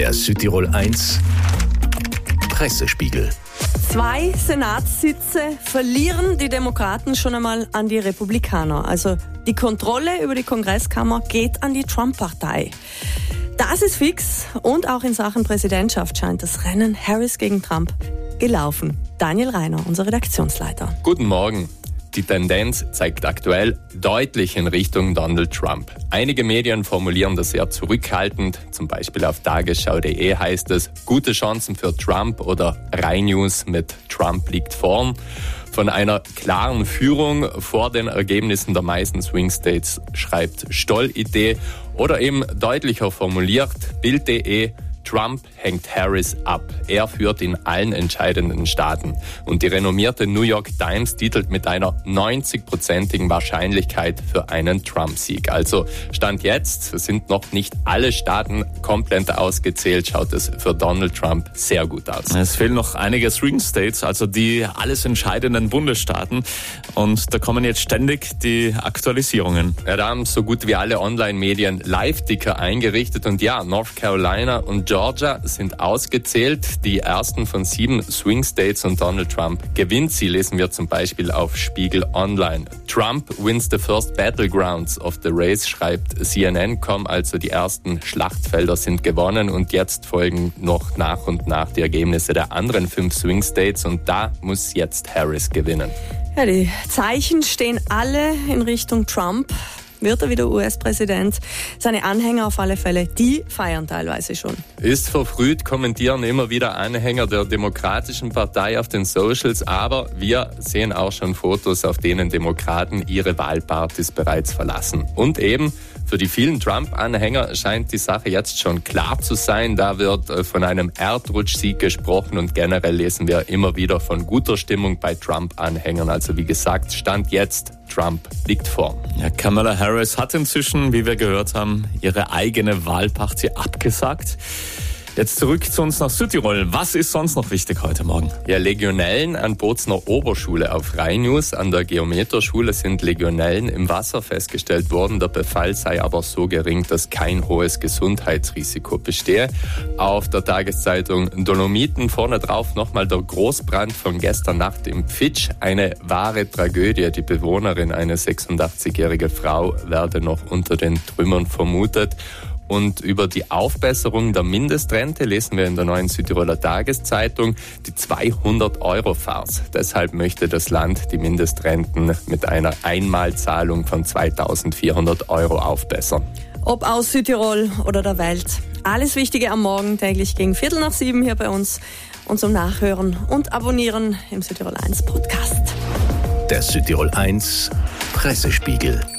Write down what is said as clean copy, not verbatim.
Der Südtirol 1 Pressespiegel. 2 Senatssitze verlieren die Demokraten schon einmal an die Republikaner. Also die Kontrolle über die Kongresskammer geht an die Trump-Partei. Das ist fix und auch in Sachen Präsidentschaft scheint das Rennen Harris gegen Trump gelaufen. Daniel Reiner, unser Redaktionsleiter. Guten Morgen. Die Tendenz zeigt aktuell deutlich in Richtung Donald Trump. Einige Medien formulieren das sehr zurückhaltend. Zum Beispiel auf tagesschau.de heißt es, gute Chancen für Trump oder Rai News mit Trump liegt vorn. Von einer klaren Führung vor den Ergebnissen der meisten Swing States schreibt Stoll.idee oder eben deutlicher formuliert Bild.de, Trump hängt Harris ab. Er führt in allen entscheidenden Staaten. Und die renommierte New York Times titelt mit einer 90%igen Wahrscheinlichkeit für einen Trump-Sieg. Also Stand jetzt sind noch nicht alle Staaten komplett ausgezählt, schaut es für Donald Trump sehr gut aus. Es fehlen noch einige Swing States, also die alles entscheidenden Bundesstaaten. Und da kommen jetzt ständig die Aktualisierungen. Ja, da haben so gut wie alle Online-Medien Live-Ticker eingerichtet. Und ja, North Carolina und Georgia sind ausgezählt, die ersten von 7 Swing States, und Donald Trump gewinnt sie, lesen wir zum Beispiel auf Spiegel Online. Trump wins the first battlegrounds of the race, schreibt CNN.com, also die ersten Schlachtfelder sind gewonnen und jetzt folgen noch nach und nach die Ergebnisse der anderen 5 Swing States und da muss jetzt Harris gewinnen. Ja, die Zeichen stehen alle in Richtung Trump. Wird er wieder US-Präsident? Seine Anhänger auf alle Fälle, die feiern teilweise schon. Ist verfrüht, kommentieren immer wieder Anhänger der Demokratischen Partei auf den Socials, aber wir sehen auch schon Fotos, auf denen Demokraten ihre Wahlpartys bereits verlassen. Und eben für die vielen Trump-Anhänger scheint die Sache jetzt schon klar zu sein. Da wird von einem Erdrutschsieg gesprochen und generell lesen wir immer wieder von guter Stimmung bei Trump-Anhängern. Also wie gesagt, Stand jetzt, Trump liegt vorn. Ja, Kamala Harris hat inzwischen, wie wir gehört haben, ihre eigene Wahlparty abgesagt. Jetzt zurück zu uns nach Südtirol. Was ist sonst noch wichtig heute Morgen? Ja, Legionellen an Bozner Oberschule auf Rai News. An der Geometerschule sind Legionellen im Wasser festgestellt worden. Der Befall sei aber so gering, dass kein hohes Gesundheitsrisiko bestehe. Auf der Tageszeitung Dolomiten vorne drauf nochmal der Großbrand von gestern Nacht im Pfitsch. Eine wahre Tragödie. Die Bewohnerin, eine 86-jährige Frau, werde noch unter den Trümmern vermutet. Und über die Aufbesserung der Mindestrente lesen wir in der Neuen Südtiroler Tageszeitung die 200-Euro-Farce. Deshalb möchte das Land die Mindestrenten mit einer Einmalzahlung von 2.400 Euro aufbessern. Ob aus Südtirol oder der Welt. Alles Wichtige am Morgen, täglich gegen 6:45 hier bei uns. Und zum Nachhören und Abonnieren im Südtirol 1 Podcast. Der Südtirol 1 Pressespiegel.